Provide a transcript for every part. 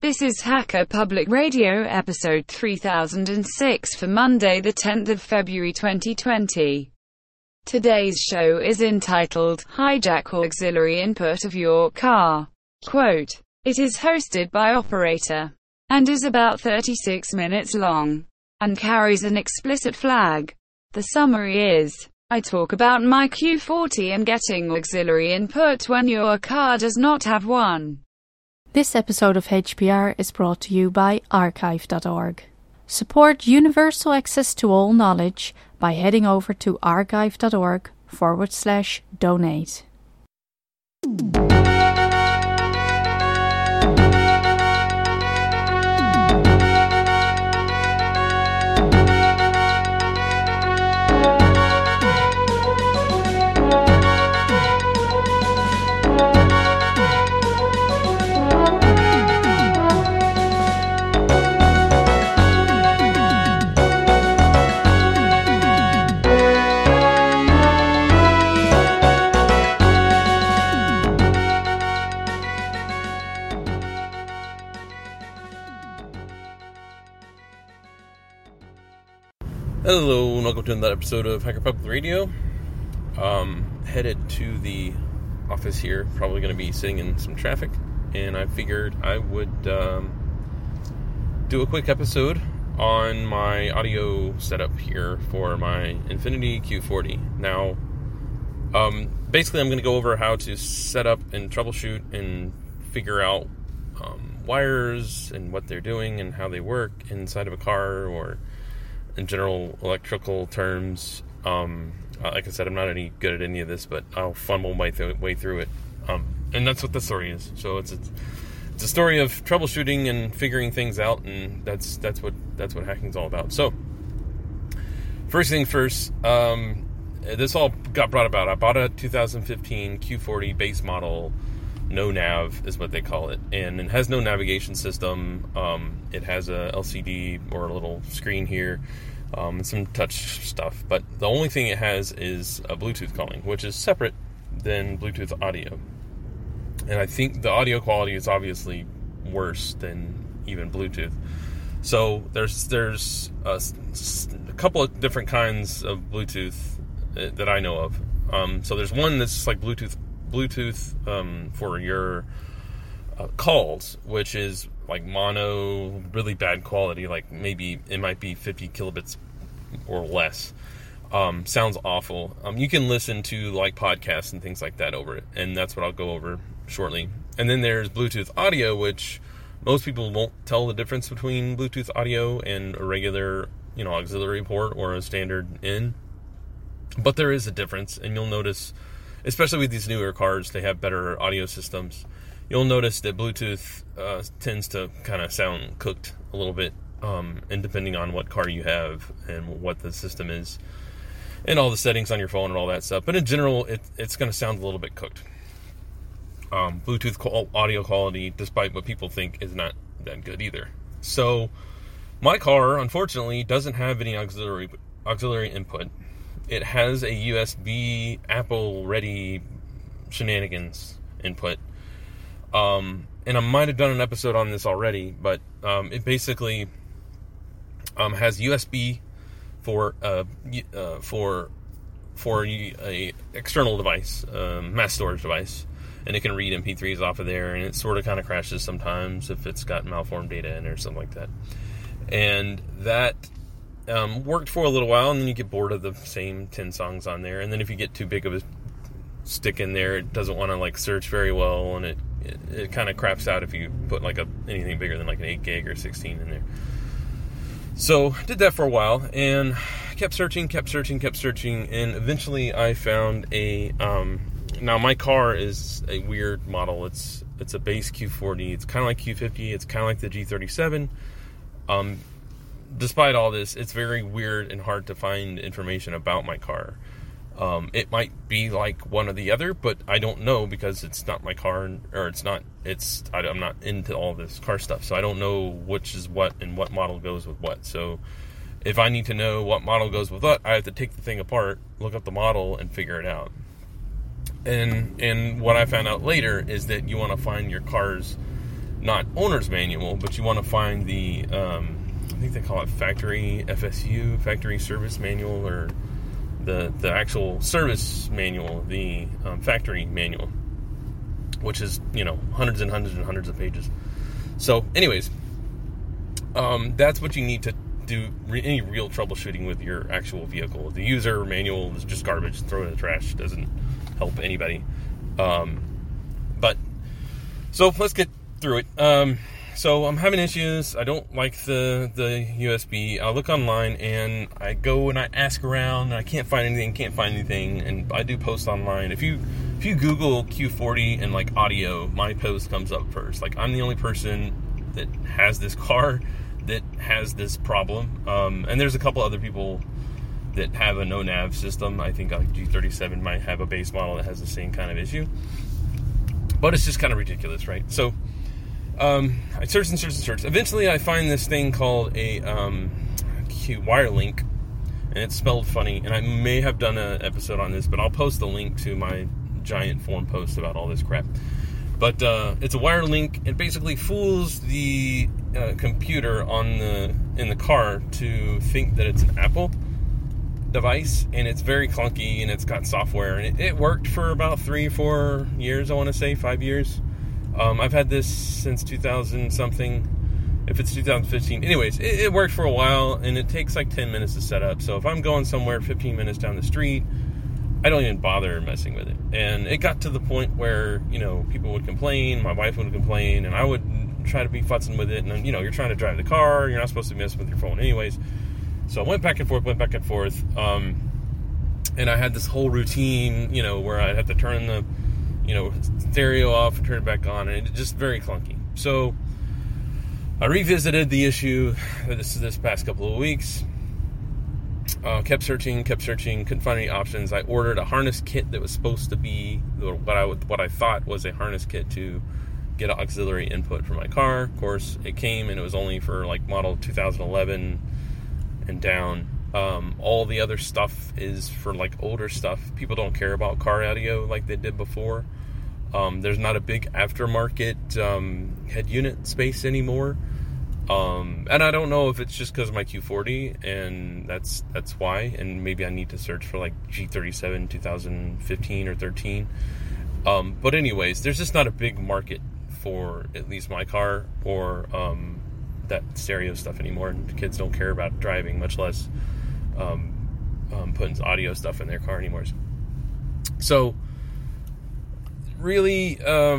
This is Hacker Public Radio episode 3006 for Monday the 10th of February 2020. Today's show is entitled, Hijack Auxiliary Input of Your Car. Quote, it is hosted by Operator, and is about 36 minutes long, and carries an explicit flag. The summary is, I talk about my Q40 and getting auxiliary input when your car does not have one. This episode of HPR is brought to you by archive.org. Support universal access to all knowledge by heading over to archive.org/donate. Hello, and welcome to another episode of Hacker Public Radio. Headed to the office here, probably going to be sitting in some traffic, and I figured I would do a quick episode on my audio setup here for my Infiniti Q40. Now, basically I'm going to go over how to set up and troubleshoot and figure out wires and what they're doing and how they work inside of a car, or in general electrical terms. Like I said, I'm not any good at any of this, but I'll fumble my way through it. And that's what the story is. So it's a story of troubleshooting and figuring things out, and that's what hacking's all about. So first thing first, this all got brought about. I bought a 2015 Q40 base model. No nav is what they call it, and it has no navigation system. It has a LCD or a little screen here, and some touch stuff, but the only thing it has is a Bluetooth calling, which is separate than Bluetooth audio. And I think the audio quality is obviously worse than even Bluetooth. So there's a couple of different kinds of Bluetooth that I know of. So there's one that's like Bluetooth for your calls, which is like mono, really bad quality, like maybe it might be 50 kilobits or less. Sounds awful. You can listen to like podcasts and things like that over it, and that's what I'll go over shortly. And then there's Bluetooth audio, which most people won't tell the difference between Bluetooth audio and a regular, auxiliary port or a standard in. But there is a difference, and you'll notice, especially with these newer cars, they have better audio systems. You'll notice that Bluetooth tends to kind of sound cooked a little bit, and depending on what car you have and what the system is, and all the settings on your phone and all that stuff. But in general, it's going to sound a little bit cooked. Bluetooth audio quality, despite what people think, is not that good either. So my car, unfortunately, doesn't have any auxiliary input. It has a USB Apple-ready shenanigans input. And I might have done an episode on this already, but it basically has USB for a external device, mass storage device, and it can read MP3s off of there, and it sort of kind of crashes sometimes if it's got malformed data in it or something like that. And that worked for a little while, and then you get bored of the same 10 songs on there, and then if you get too big of a stick in there, it doesn't want to search very well, and it kind of craps out if you put anything bigger than an 8 gig or 16 in there. So did that for a while, and kept searching, and eventually I found a now my car is a weird model. It's a base Q40. It's kind of like Q50. It's kind of like the G37. Despite all this, it's very weird and hard to find information about my car. It might be like one or the other, but I don't know because it's not my car, or I'm not into all this car stuff, so I don't know which is what and what model goes with what. So if I need to know what model goes with what, I have to take the thing apart, look up the model, and figure it out. And what I found out later is that you want to find your car's not owner's manual, but you want to find the, I think they call it factory FSU, factory service manual, or the actual service manual, the factory manual, which is, hundreds and hundreds and hundreds of pages. So anyways, that's what you need to do any real troubleshooting with your actual vehicle. The user manual is just garbage. Throw it in the trash. Doesn't help anybody. But so let's get through it. So I'm having issues. I don't like the USB. I look online and I go and I ask around and I can't find anything. And I do post online. If you Google Q40 and like audio, my post comes up first. Like, I'm the only person that has this car that has this problem. And there's a couple other people that have a no-nav system. I think like G37 might have a base model that has the same kind of issue. But it's just kind of ridiculous, right? So I search and search. Eventually I find this thing called a WireLink, and it's spelled funny. And I may have done an episode on this, but I'll post the link to my giant forum post about all this crap. But it's a WireLink. It basically fools the computer in the car to think that it's an Apple device, and it's very clunky, and it's got software, and it worked for about 3-4 years, I want to say 5 years. I've had this since 2000 something, if it's 2015. Anyways, it worked for a while, and it takes like 10 minutes to set up. So if I'm going somewhere 15 minutes down the street, I don't even bother messing with it. And it got to the point where, people would complain, my wife would complain, and I would try to be futzing with it. And, you're trying to drive the car, you're not supposed to mess with your phone anyways. So I went back and forth. And I had this whole routine, where I'd have to turn the, stereo off and turn it back on. And it's just very clunky. So I revisited the issue this past couple of weeks. Kept searching, couldn't find any options. I ordered a harness kit that was supposed to be what I thought was a harness kit to get an auxiliary input for my car. Of course, it came and it was only for like model 2011 and down. All the other stuff is for like older stuff. People don't care about car audio like they did before. There's not a big aftermarket head unit space anymore. And I don't know if it's just because of my Q40, and that's why. And maybe I need to search for like G37 2015 or 13. But anyways, there's just not a big market for at least my car or that stereo stuff anymore. And kids don't care about driving, much less putting audio stuff in their car anymore. So really,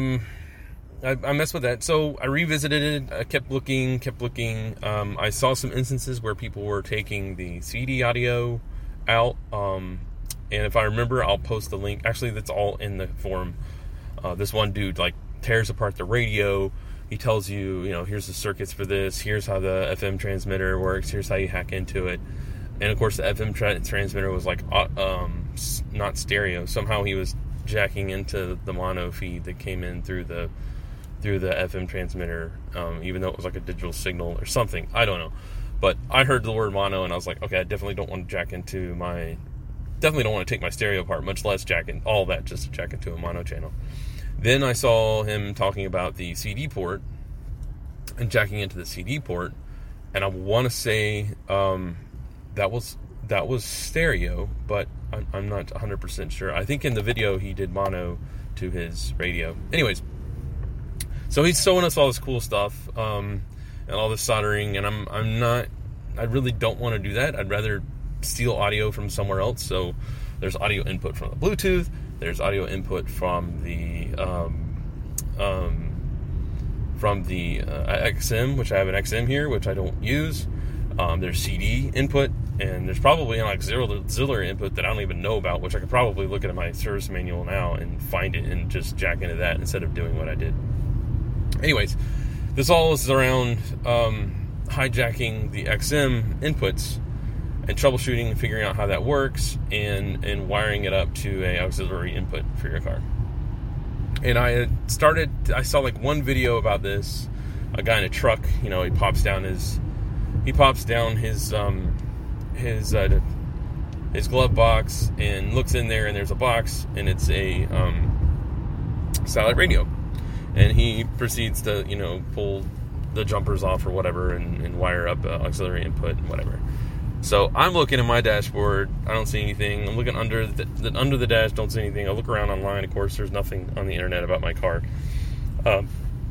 I messed with that. So I revisited it. I kept looking. I saw some instances where people were taking the CD audio out. And if I remember, I'll post the link. Actually, that's all in the forum. This one dude like tears apart the radio. He tells you, here's the circuits for this. Here's how the FM transmitter works. Here's how you hack into it. And of course, the FM transmitter was like not stereo. Somehow he was jacking into the mono feed that came in through the FM transmitter, even though it was like a digital signal or something. I don't know. But I heard the word mono, and I was like, okay, I definitely don't want to jack into definitely don't want to take my stereo apart, much less jack in all that just to jack into a mono channel. Then I saw him talking about the CD port and jacking into the CD port, and I want to say that was stereo, but I'm not 100% sure. I think in the video he did mono to his radio. Anyways, so he's showing us all this cool stuff and all this soldering, and I really don't want to do that. I'd rather steal audio from somewhere else. So there's audio input from the Bluetooth. There's audio input from the XM, which I have an XM here, which I don't use. There's CD input, and there's probably an auxiliary input that I don't even know about, which I could probably look at my service manual now and find it and just jack into that instead of doing what I did. Anyways, this all is around hijacking the XM inputs and troubleshooting and figuring out how that works and wiring it up to a auxiliary input for your car. And I saw like one video about this. A guy in a truck, he pops down his glove box and looks in there, and there's a box, and it's a satellite radio. And he proceeds to, pull the jumpers off or whatever and wire up auxiliary input and whatever. So I'm looking at my dashboard. I don't see anything. I'm looking under the dash. Don't see anything. I look around online. Of course, there's nothing on the internet about my car. I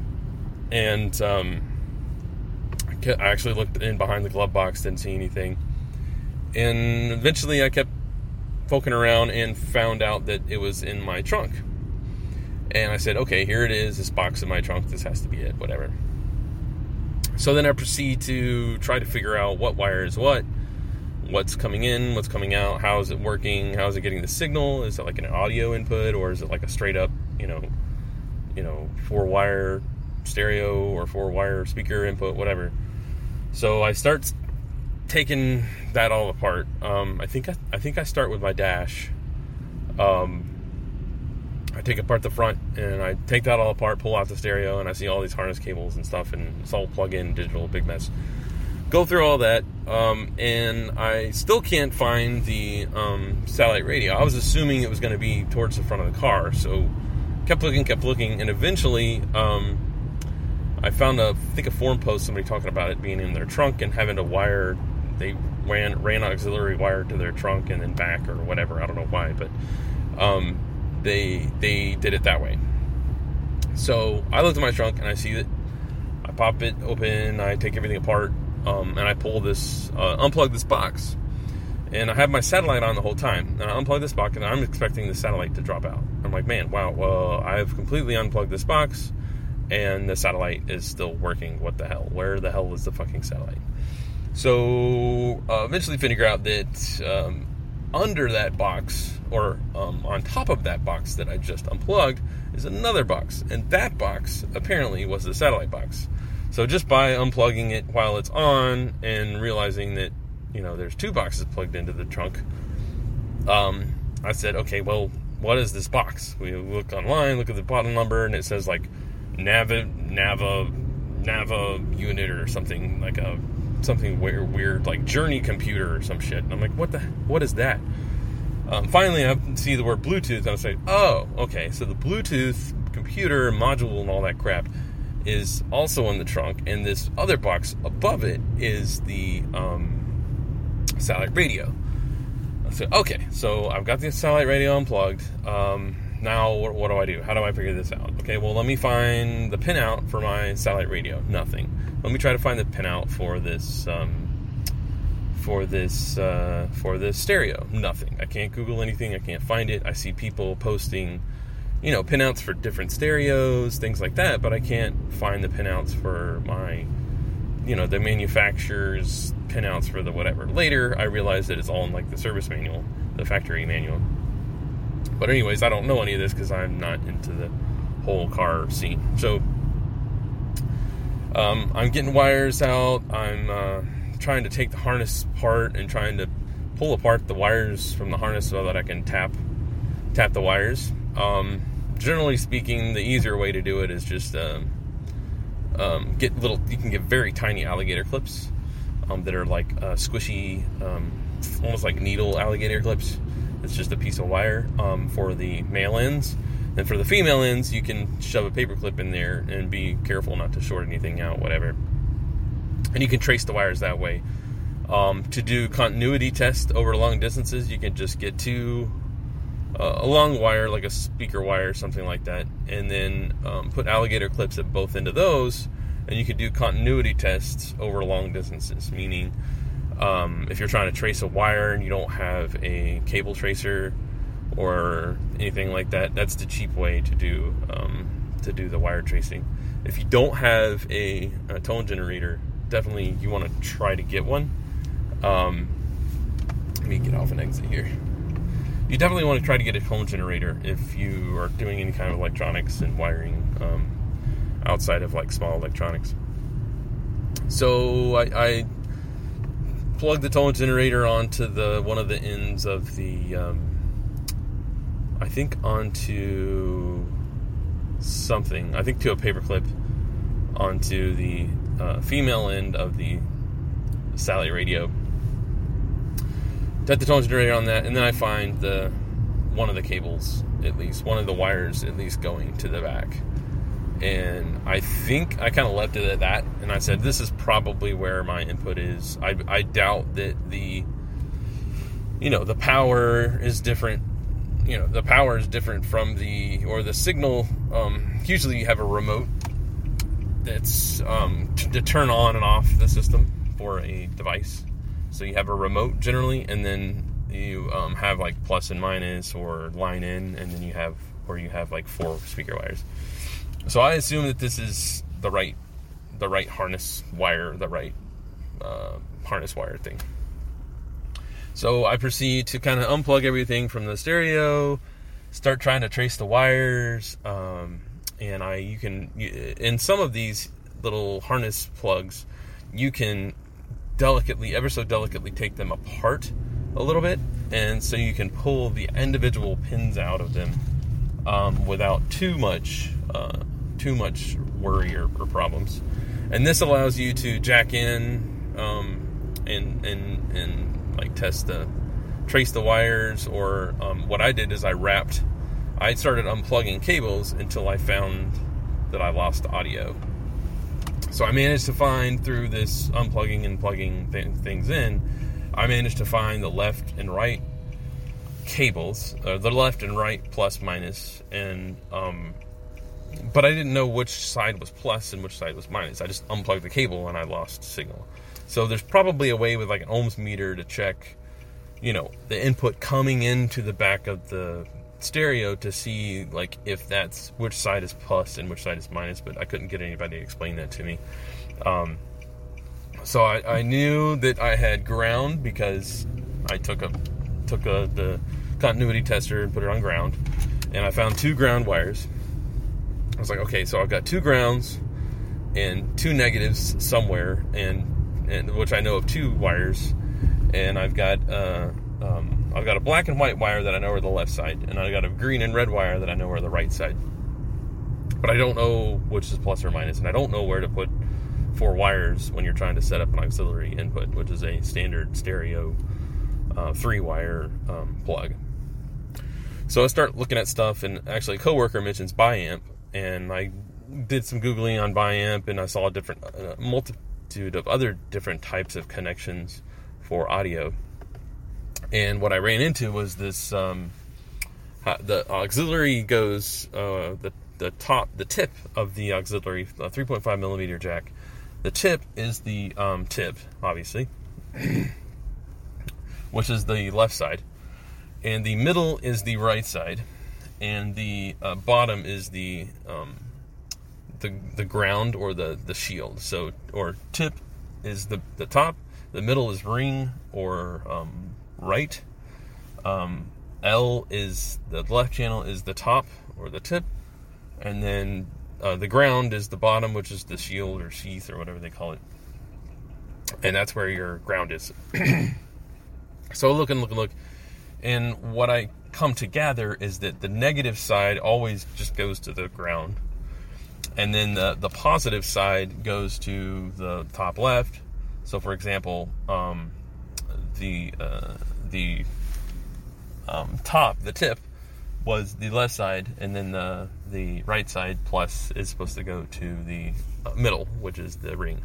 actually looked in behind the glove box. Didn't see anything. And eventually I kept poking around and found out that it was in my trunk. And I said, okay, here it is. This box in my trunk. This has to be it. Whatever. So then I proceed to try to figure out what wire is what's coming in, what's coming out, how is it working, how is it getting the signal, is it like an audio input, or is it like a straight up, 4-wire stereo or 4-wire speaker input, whatever. So I start taking that all apart. I think I start with my dash. I take apart the front and I take that all apart, pull out the stereo, and I see all these harness cables and stuff, and it's all plug-in digital, big mess. Go through all that, and I still can't find the satellite radio. I was assuming it was going to be towards the front of the car, so kept looking, and eventually I found a forum post, somebody talking about it being in their trunk and having to wire. They ran auxiliary wire to their trunk and then back or whatever. I don't know why, but they did it that way. So I looked at my trunk and I see that. I pop it open, I take everything apart, and I pull this, unplug this box. And I have my satellite on the whole time. And I unplug this box and I'm expecting the satellite to drop out. I'm like, man, wow, well, I've completely unplugged this box and the satellite is still working. What the hell? Where the hell is the fucking satellite? So eventually figure out that under that box, or on top of that box that I just unplugged, is another box. And that box apparently was the satellite box. So just by unplugging it while it's on and realizing that, there's two boxes plugged into the trunk, I said, okay, well, what is this box? We look online, look at the bottom number, and it says like Nava unit or something, like something weird, like Journey computer or some shit. And I'm like, what is that? Finally, I see the word Bluetooth, and I say, oh, okay, so the Bluetooth computer module and all that crap is also in the trunk, and this other box above it is the satellite radio. I said, okay, so I've got the satellite radio unplugged. Now what do I do? How do I figure this out? Okay, well, let me find the pinout for my satellite radio. Nothing. Let me try to find the pinout for this stereo. Nothing. I can't Google anything. I can't find it. I see people posting, pinouts for different stereos, things like that, but I can't find the pinouts for my, the manufacturer's pinouts for the whatever. Later, I realized that it's all in like the service manual, the factory manual. But anyways, I don't know any of this because I'm not into the whole car scene. So I'm getting wires out. I'm trying to take the harness apart and trying to pull apart the wires from the harness so that I can tap the wires. Generally speaking, the easier way to do it is just you can get very tiny alligator clips that are like squishy, almost like needle alligator clips. It's just a piece of wire for the male ends. And for the female ends, you can shove a paper clip in there and be careful not to short anything out, whatever. And you can trace the wires that way. To do continuity tests over long distances, you can just get a long wire, like a speaker wire or something like that, and then put alligator clips at both ends of those, and you can do continuity tests over long distances, meaning if you're trying to trace a wire and you don't have a cable tracer or anything like that, that's the cheap way to do the wire tracing. If you don't have a tone generator, definitely you want to try to get one. Let me get off and exit here. You definitely want to try to get a tone generator if you are doing any kind of electronics and wiring outside of like small electronics. So I plugged the tone generator onto one of the ends of the I think onto something. I think to a paperclip onto the female end of the satellite radio. Set the tone generator on that, and then I find one of the cables, at least one of the wires, at least going to the back. And I think I kind of left it at that, and I said, this is probably where my input is. I doubt that the power is different. The power is different from the signal. Usually you have a remote that's to turn on and off the system for a device. So you have a remote generally, and then you have like plus and minus or line in, and then you have 4 speaker wires. So I assume that this is the right harness wire, the right harness wire thing. So I proceed to kind of unplug everything from the stereo, start trying to trace the wires, and in some of these little harness plugs, you can ever so delicately take them apart a little bit, and so you can pull the individual pins out of them without too much worry or problems. And this allows you to jack in and like trace the wires, or what I did is I started unplugging cables until I found that I lost audio. So I managed to find, through this unplugging and plugging things in, I managed to find the left and right cables, the left and right plus minus, and but I didn't know which side was plus and which side was minus. I just unplugged the cable and I lost signal. So there's probably a way with like an ohms meter to check, the input coming into the back of the stereo to see like if that's which side is plus and which side is minus, but I couldn't get anybody to explain that to me. So I knew that I had ground because I took the continuity tester and put it on ground, and I found 2 ground wires. I was like, okay, so I've got 2 grounds and 2 negatives somewhere, and which I know of 2 wires, and I've got a black and white wire that I know are the left side, and I've got a green and red wire that I know are the right side. But I don't know which is plus or minus, and I don't know where to put 4 wires when you're trying to set up an auxiliary input, which is a standard stereo 3-wire plug. So I start looking at stuff, and actually a coworker mentions Biamp, and I did some Googling on Biamp, and I saw a multitude of other different types of connections for audio. And what I ran into was this, the auxiliary goes, the tip of the auxiliary, 3.5 millimeter jack. The tip is the tip, obviously, which is the left side, and the middle is the right side, and the bottom is the ground or the shield. So, or tip is the top, the middle is ring or right, L is the left channel is the top or the tip, and then the ground is the bottom, which is the shield or sheath or whatever they call it, and that's where your ground is. So look, and what I come to gather is that the negative side always just goes to the ground, and then the positive side goes to the top left. So for example, the top, the tip, was the left side, and then the right side plus is supposed to go to the middle, which is the ring.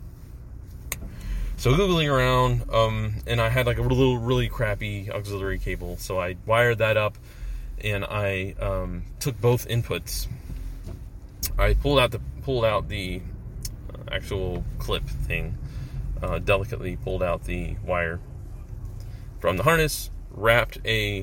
So Googling around, and I had like a really crappy auxiliary cable, so I wired that up, and I took both inputs. I pulled out the actual clip thing, delicately pulled out the wire from the harness, wrapped a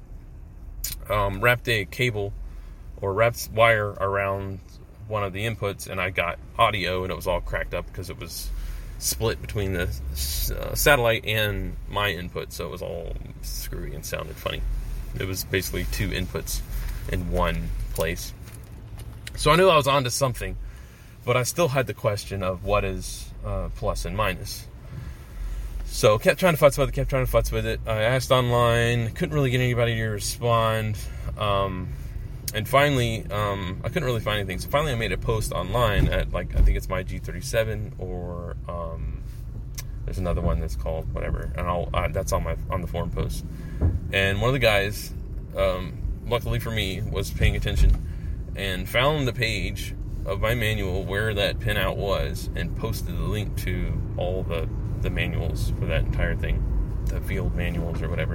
cable or wrapped wire around one of the inputs, and I got audio, and it was all cracked up because it was split between the satellite and my input, so it was all screwy and sounded funny. It was basically 2 inputs in one place. So I knew I was onto something, but I still had the question of what is plus and minus. So kept trying to futz with it. I asked online, couldn't really get anybody to respond, and finally, I couldn't really find anything. So finally I made a post online at, I think it's my G37, or there's another one that's called whatever, and that's on the forum post. And one of the guys, luckily for me, was paying attention and found the page of my manual where that pinout was and posted the link to all the manuals for that entire thing, the field manuals or whatever.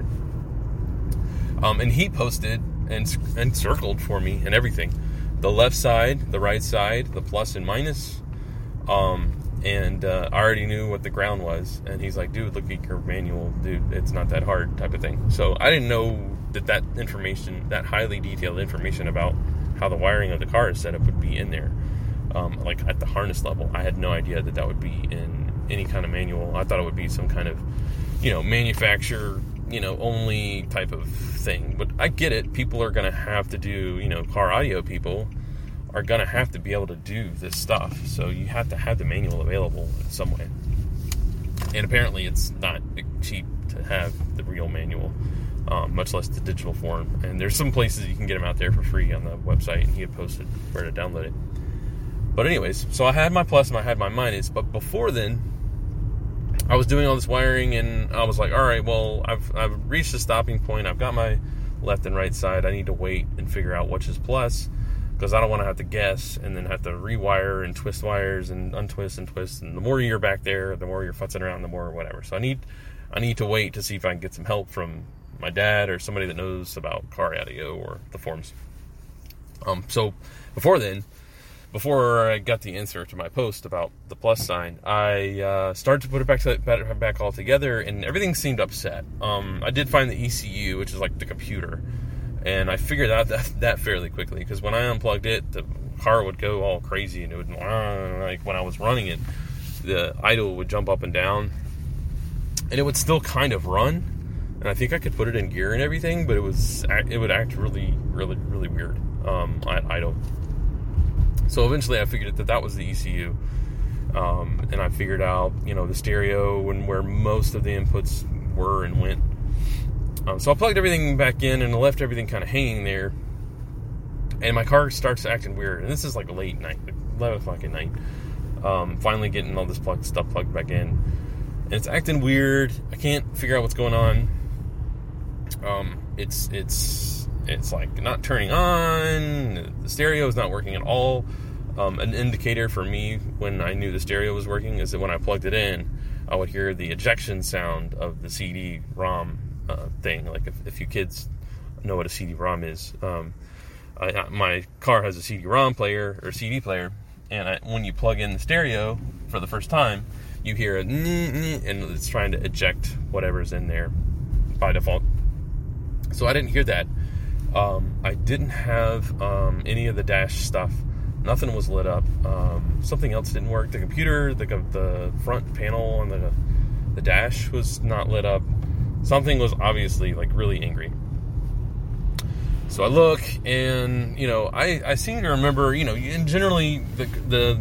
And he posted and circled for me and everything. The left side, the right side, the plus and minus. And I already knew what the ground was. And he's like, dude, look at your manual. Dude, it's not that hard, type of thing. So I didn't know that information, that highly detailed information about how the wiring of the car is set up would be in there. Like at the harness level. I had no idea that would be in any kind of manual. I thought it would be some kind of, manufacturer, only type of thing. But I get it. People are going to have to do, car audio people are going to have to be able to do this stuff. So you have to have the manual available in some way. And apparently it's not cheap to have the real manual, much less the digital form. And there's some places you can get them out there for free on the website, and he had posted where to download it. But anyways, so I had my plus and I had my minus. But before then, I was doing all this wiring, and I was like, all right, well, I've reached the stopping point. I've got my left and right side. I need to wait and figure out which is plus, because I don't want to have to guess and then have to rewire and twist wires and untwist and twist. And the more you're back there, the more you're futzing around, the more whatever. So I need to wait to see if I can get some help from my dad or somebody that knows about car audio or the forms. So before I got the answer to my post about the plus sign, I started to put it back all together, and everything seemed upset. I did find the ECU, which is like the computer, and I figured out that fairly quickly, because when I unplugged it, the car would go all crazy, and it would, like when I was running it, the idle would jump up and down, and it would still kind of run, and I think I could put it in gear and everything, but it would act really, really, really weird at idle. So eventually I figured that was the ECU, and I figured out, the stereo and where most of the inputs were and went. So I plugged everything back in and left everything kind of hanging there, and my car starts acting weird. And this is like late night, like 11 o'clock at night. Finally getting all this stuff plugged back in, and it's acting weird. I can't figure out what's going on. It's like not turning on. The stereo is not working at all. An indicator for me when I knew the stereo was working is that when I plugged it in, I would hear the ejection sound of the CD-ROM thing. Like if you kids know what a CD-ROM is, my car has a CD-ROM player or CD player, and when you plug in the stereo for the first time, you hear a and it's trying to eject whatever's in there by default. So I didn't hear that. I didn't have any of the dash stuff. Nothing was lit up. Something else didn't work. The computer, the front panel on the dash was not lit up. Something was obviously like really angry. So I look, and I seem to remember, and generally the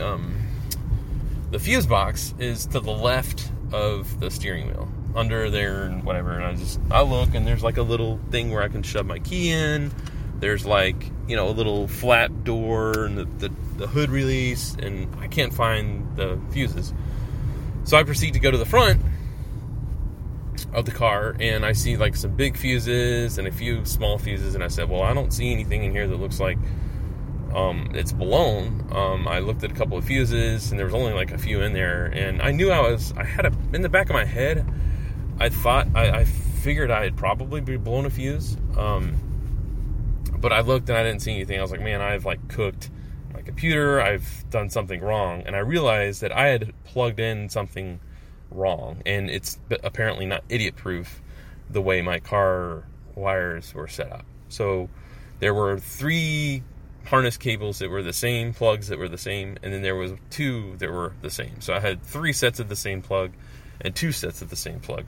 fuse box is to the left of the steering wheel, under there and whatever. And I look, and there's like a little thing where I can shove my key in. There's like, a little flat door and the hood release, and I can't find the fuses. So I proceed to go to the front of the car, and I see like some big fuses and a few small fuses, and I said, well, I don't see anything in here that looks like it's blown. I looked at a couple of fuses, and there was only like a few in there, and I knew I had in the back of my head, I figured I had probably blown a fuse. But I looked and I didn't see anything. I was like, man, I've like cooked my computer. I've done something wrong. And I realized that I had plugged in something wrong. And it's apparently not idiot-proof the way my car wires were set up. So there were 3 harness cables that were the same, plugs that were the same, and then there was 2 that were the same. So I had 3 sets of the same plug and 2 sets of the same plug.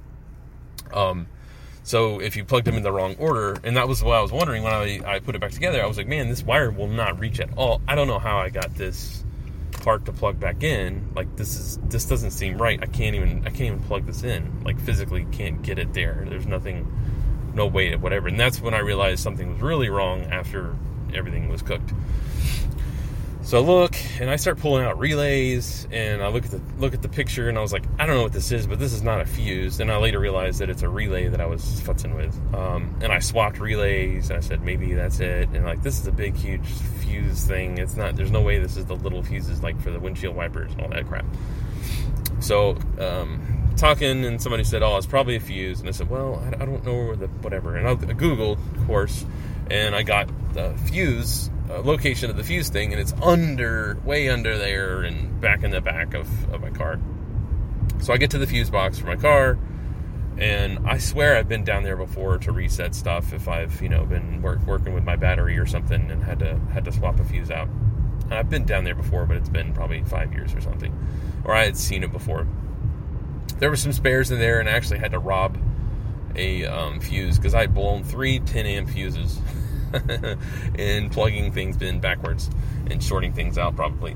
So if you plugged them in the wrong order, and that was what I was wondering when I put it back together, I was like, man, this wire will not reach at all. I don't know how I got this part to plug back in. Like this doesn't seem right. I can't even plug this in. Like physically can't get it there. There's no way to whatever. And that's when I realized something was really wrong after everything was cooked. So I look, and I start pulling out relays, and I look at the picture, and I was like, I don't know what this is, but this is not a fuse. And I later realized that it's a relay that I was futzing with. And I swapped relays, and I said, maybe that's it. And like, this is a big, huge fuse thing. It's not, there's no way this is the little fuses like for the windshield wipers and all that crap. So, talking, and somebody said, oh, it's probably a fuse. And I said, well, I don't know where whatever. And I Googled, of course, and I got the fuse location of the fuse thing, and it's way under there and back in the back of my car. So I get to the fuse box for my car, and I swear I've been down there before to reset stuff if I've been working with my battery or something and had to swap a fuse out. And I've been down there before, but it's been probably 5 years or something, or I had seen it before. There were some spares in there, and I actually had to rob a fuse because I had blown 3 10-amp fuses and plugging things in backwards and shorting things out probably.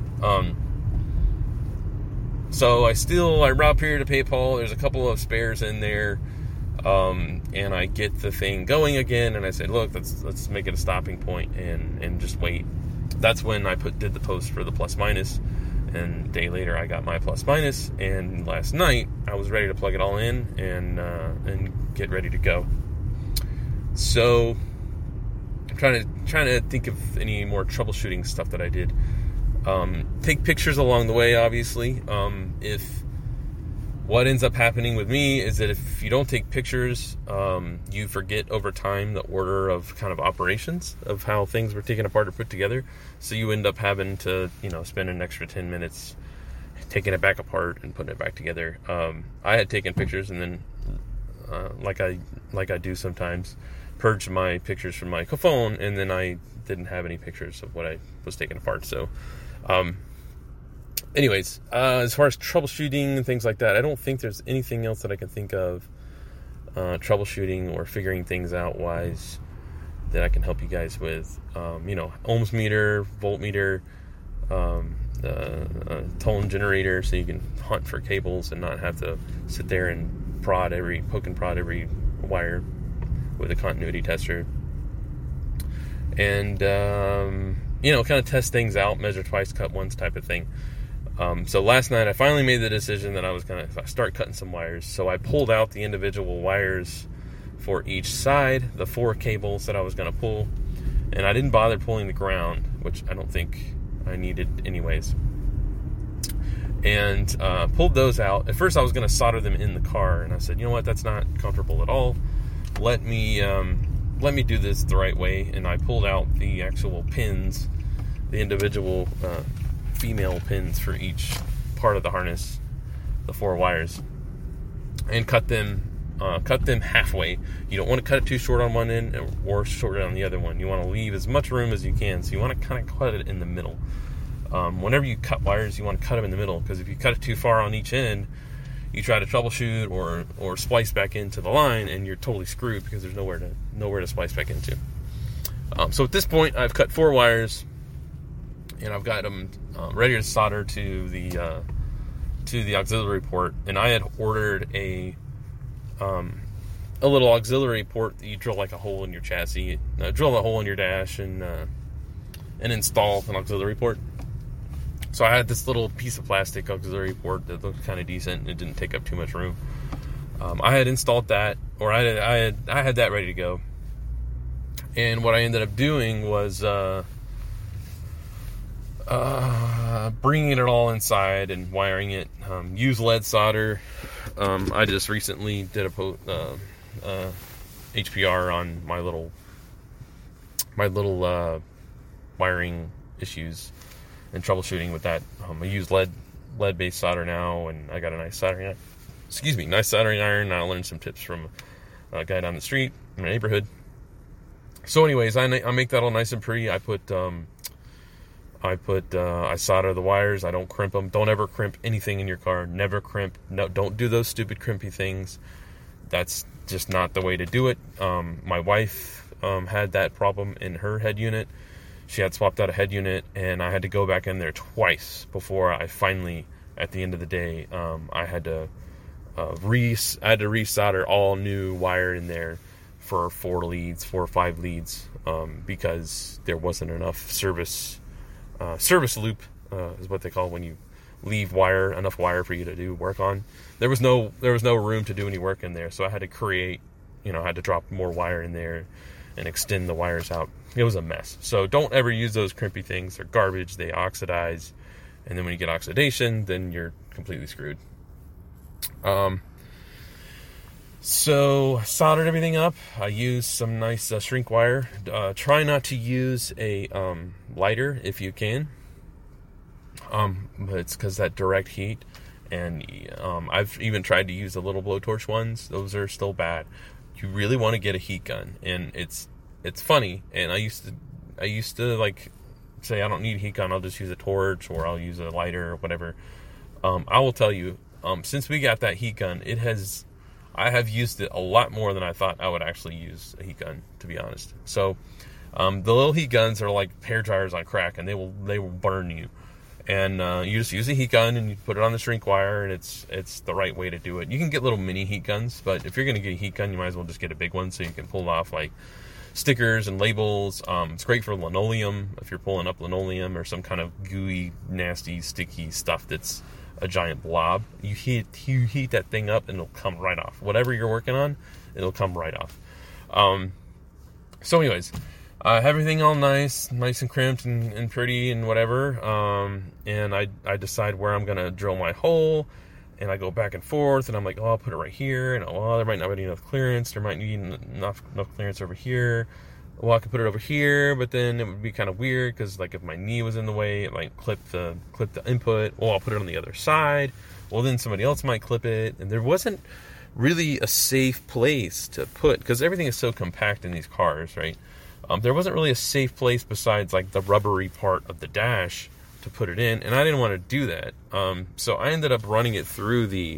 So I route here to PayPal. There's a couple of spares in there, and I get the thing going again. And I said, look, let's make it a stopping point and just wait. That's when I did the post for the plus minus, and a day later I got my plus minus. And last night I was ready to plug it all in and get ready to go. So I'm trying to think of any more troubleshooting stuff that I did. Take pictures along the way, obviously. If what ends up happening with me is that if you don't take pictures, you forget over time the order of kind of operations of how things were taken apart or put together. So you end up having to, spend an extra 10 minutes taking it back apart and putting it back together. I had taken pictures, and then, like I do sometimes, purged my pictures from my phone, and then I didn't have any pictures of what I was taking apart. So, anyways, as far as troubleshooting and things like that, I don't think there's anything else that I can think of troubleshooting or figuring things out wise that I can help you guys with. Ohms meter, voltmeter, tone generator, so you can hunt for cables and not have to sit there and poke and prod every wire with a continuity tester. And, kind of test things out, measure twice, cut once type of thing. So last night I finally made the decision that I was going to start cutting some wires. So I pulled out the individual wires for each side, the 4 cables that I was going to pull. And I didn't bother pulling the ground, which I don't think I needed anyways. And pulled those out. At first I was going to solder them in the car, and I said, you know what, that's not comfortable at all. Let me do this the right way. And I pulled out the actual pins, the individual female pins for each part of the harness, the 4 wires, and cut them halfway. You don't want to cut it too short on one end or short on the other one. You want to leave as much room as you can, so you want to kind of cut it in the middle. Whenever you cut wires, you want to cut them in the middle, because if you cut it too far on each end, you try to troubleshoot or splice back into the line, and you're totally screwed because there's nowhere to splice back into. So at this point, I've cut 4 wires, and I've got them ready to solder to the auxiliary port. And I had ordered a little auxiliary port that you drill like a hole in your chassis, drill a hole in your dash, and install an auxiliary port. So I had this little piece of plastic auxiliary port that looked kind of decent, and it didn't take up too much room. I had installed that, or I had that ready to go. And what I ended up doing was bringing it all inside and wiring it. Use lead solder. I just recently did a HPR on my little wiring issues and troubleshooting with that. I use lead-based solder now, and I got a nice soldering iron. I learned some tips from a guy down the street in my neighborhood. So anyways, I make that all nice and pretty. I solder the wires. I don't crimp them. Don't ever crimp anything in your car. Never crimp. No, don't do those stupid crimpy things. That's just not the way to do it. My wife had that problem in her head unit. She had swapped out a head unit, and I had to go back in there twice before I finally, at the end of the day, I had to resolder all new wire in there for 4 or 5 leads, because there wasn't enough service service loop is what they call when you leave enough wire for you to do work on. There was no room to do any work in there, so I had to create, I had to drop more wire in there and extend the wires out. It was a mess. So don't ever use those crimpy things. They're garbage. They oxidize, and then when you get oxidation, then you're completely screwed. So I soldered everything up. I used some nice shrink wire. Try not to use a lighter if you can. But it's because that direct heat, and I've even tried to use the little blowtorch ones. Those are still bad. You really want to get a heat gun, and it's funny. And I used to like say I don't need a heat gun. I'll just use a torch or I'll use a lighter or whatever. I will tell you, since we got that heat gun, I have used it a lot more than I thought I would actually use a heat gun, to be honest. So the little heat guns are like hair dryers on crack, and they will burn you. And you just use a heat gun and you put it on the shrink wire, and it's the right way to do it. You can get little mini heat guns, but if you're going to get a heat gun, you might as well just get a big one so you can pull off like stickers and labels. It's great for linoleum if you're pulling up linoleum or some kind of gooey, nasty, sticky stuff that's a giant blob. You heat that thing up and it'll come right off. Whatever you're working on, it'll come right off. So anyways, everything all nice and crimped and pretty and whatever. And I decide where I'm going to drill my hole, and I go back and forth, and I'm like, I'll put it right here, and there might not be enough clearance. There might need enough clearance over here. Well, I could put it over here, but then it would be kind of weird because, like, if my knee was in the way, it might clip the input. Well, I'll put it on the other side. Well, then somebody else might clip it, and there wasn't really a safe place to put, because everything is so compact in these cars, right? There wasn't really a safe place besides like the rubbery part of the dash to put it in, and I didn't want to do that. So I ended up running it through the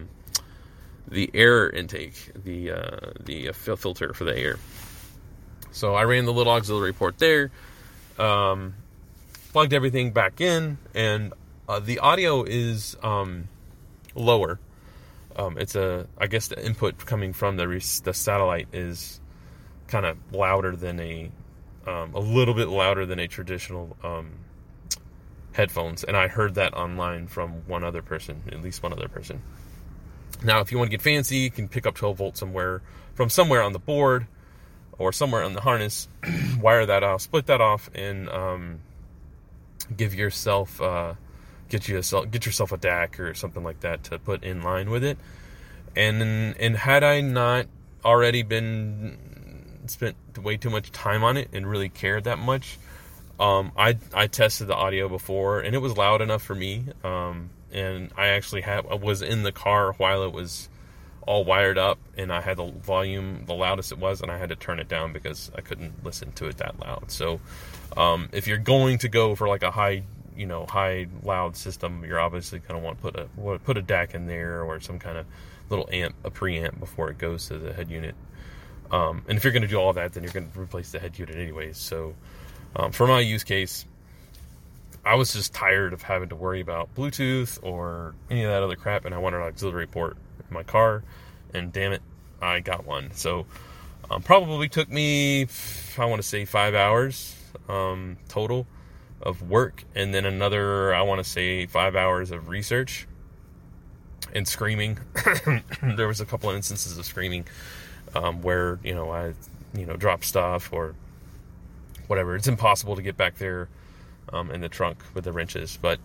air intake, the filter for the air. So I ran the little auxiliary port there, plugged everything back in, and the audio is lower. I guess the input coming from the satellite is kind of louder than a little bit louder than a traditional headphones, and I heard that online from at least one other person. Now, if you want to get fancy, you can pick up 12 volts from somewhere on the board or somewhere on the harness, wire that off, split that off, and get yourself a DAC or something like that to put in line with it. And had I not already spent way too much time on it and really cared that much, I tested the audio before, and it was loud enough for me. And I was in the car while it was all wired up, and I had the volume the loudest it was, and I had to turn it down because I couldn't listen to it that loud. So if you're going to go for like a high loud system, you're obviously going to want to put a DAC in there or some kind of little amp, a preamp, before it goes to the head unit. And if you're going to do all that, then you're going to replace the head unit anyways. So for my use case, I was just tired of having to worry about Bluetooth or any of that other crap, and I wanted an auxiliary port in my car, and damn it, I got one. So probably took me, I want to say 5 hours total of work, and then another, I want to say 5 hours of research and screaming. There was a couple of instances of screaming where I dropped stuff or whatever. It's impossible to get back there in the trunk with the wrenches, but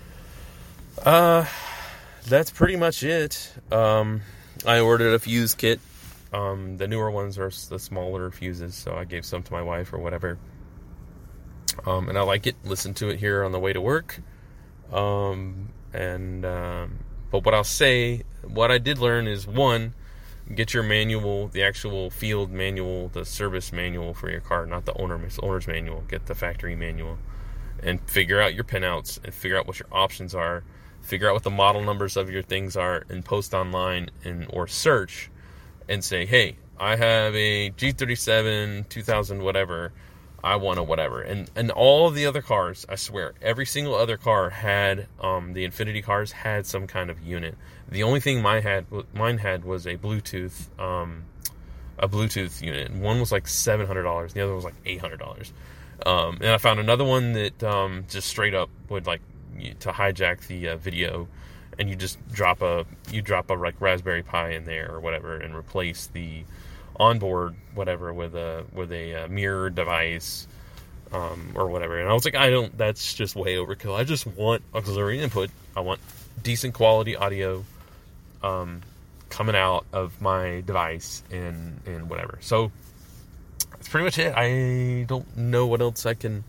that's pretty much it. I ordered a fuse kit. The newer ones are the smaller fuses, so I gave some to my wife or whatever. And I like it. Listen to it here on the way to work. But what I'll say, what I did learn is, one, get your manual, the actual field manual, the service manual for your car, not the owner's manual. Get the factory manual and figure out your pinouts and figure out what your options are. Figure out what the model numbers of your things are and post online or search and say, hey, I have a G37 2000 whatever. I want a whatever. And all of the other cars, I swear, every single other car had, the Infiniti cars had some kind of unit. The only thing mine had was a Bluetooth unit. One was like $700, the other was like $800. And I found another one that just straight up would to hijack the video, and you just drop a like Raspberry Pi in there or whatever, and replace the onboard whatever with a mirror device or whatever. And I was like, that's just way overkill. I just want auxiliary input. I want decent quality audio coming out of my device and whatever. So that's pretty much it. I don't know what else I can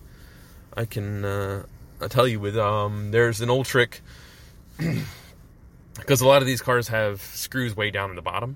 tell you with. There's an old trick because a lot of these cars have screws way down in the bottom.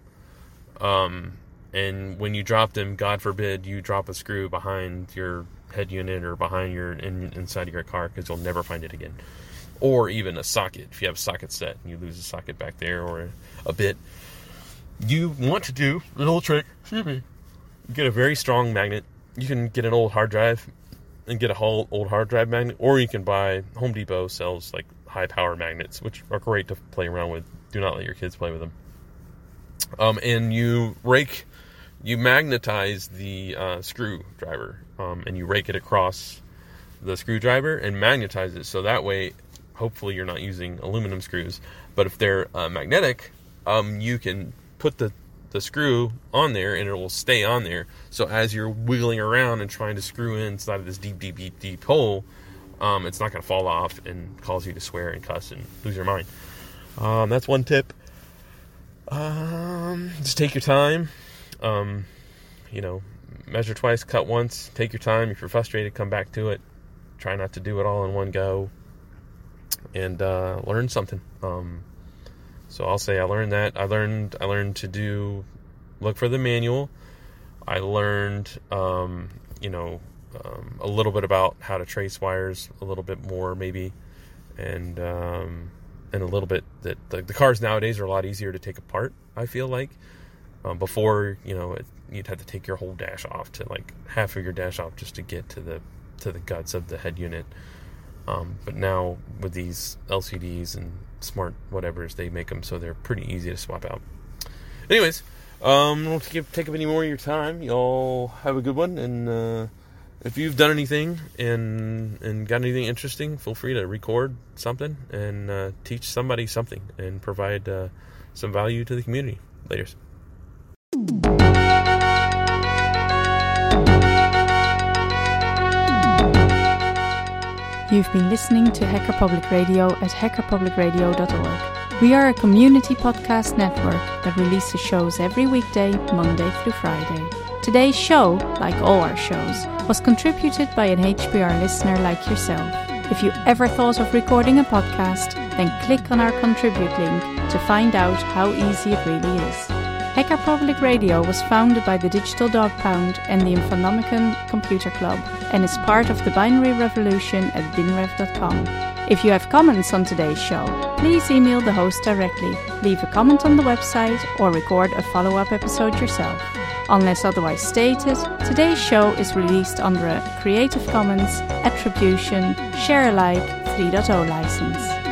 And when you drop them, God forbid you drop a screw behind your head unit or behind your inside of your car, because you'll never find it again. Or even a socket. If you have a socket set and you lose a socket back there or a bit, you want to do an old trick. Get a very strong magnet. You can get an old hard drive and get a whole old hard drive magnet, or you can buy. Home Depot sells like high power magnets, which are great to play around with. Do not let your kids play with them. And you magnetize the screwdriver, and you rake it across the screwdriver and magnetize it, so that way hopefully you're not using aluminum screws. But if they're magnetic, you can put the screw on there and it will stay on there, so as you're wiggling around and trying to screw inside of this deep hole, it's not going to fall off and cause you to swear and cuss and lose your mind. That's one tip. Just take your time. Measure twice, cut once. Take your time. If you're frustrated, come back to it. Try not to do it all in one go, and learn something. So I'll say I learned that. I learned to look for the manual. I learned, a little bit about how to trace wires, a little bit more maybe, and a little bit that the cars nowadays are a lot easier to take apart, I feel like. Before, you'd have to take your whole dash off, to like half of your dash off, just to get to the guts of the head unit. But now with these LCDs and smart whatevers, they make them so they're pretty easy to swap out. Anyways, I won't take up any more of your time. Y'all have a good one, and if you've done anything and got anything interesting, feel free to record something and teach somebody something and provide some value to the community. Laters. You've been listening to Hacker Public Radio at hackerpublicradio.org. We are a community podcast network that releases shows every weekday, Monday through Friday. Today's show, like all our shows, was contributed by an HPR listener like yourself. If you ever thought of recording a podcast, then click on our contribute link to find out how easy it really is. Hacker Public Radio was founded by the Digital Dog Pound and the Infonomicon Computer Club, and is part of the binary revolution at binrev.com. If you have comments on today's show, please email the host directly, leave a comment on the website, or record a follow-up episode yourself. Unless otherwise stated, today's show is released under a Creative Commons Attribution Share Alike 3.0 license.